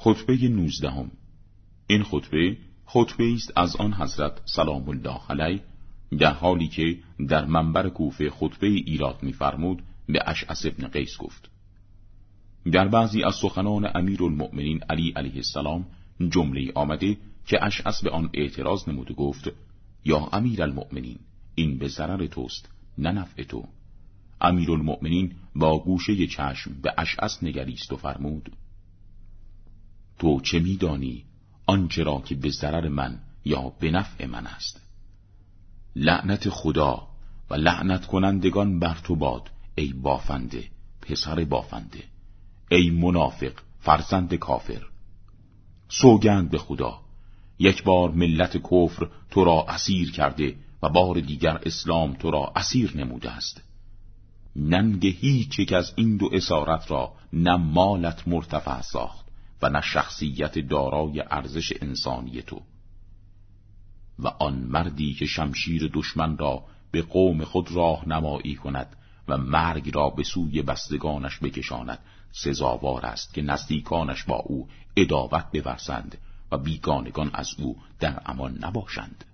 خطبه 19. این خطبه است از آن حضرت سلام الله علیه در حالی که در منبر کوفه خطبه ایراد می‌فرمود به اشعث ابن قیس گفت. در بعضی از سخنان امیرالمؤمنین علی علیه السلام جمله آمده که اشعث به آن اعتراض نمود و گفت: یا امیرالمؤمنین، این به ضرر توست نه نفع تو. امیرالمؤمنین با گوشه چشم به اشعث نگریست و فرمود: تو چه می‌دانی آنچه را که به ضرر من یا به نفع من است؟ لعنت خدا و لعنت کنندگان بر تو باد ای بافنده، پسر بافنده، ای منافق، فرزند کافر. سوگند به خدا، یک بار ملت کفر تو را اسیر کرده و بار دیگر اسلام تو را اسیر نموده است. ننگ هیچ یک از این دو اسارت را نه مالت مرتفع ساخت و نه شخصیت دارای ارزش انسانی تو. و آن مردی که شمشیر دشمن را به قوم خود راه نمایی کند و مرگ را به سوی بستگانش بکشاند سزاوار است که نزدیکانش با او عداوت بورزند و بیگانگان از او در امان نباشند.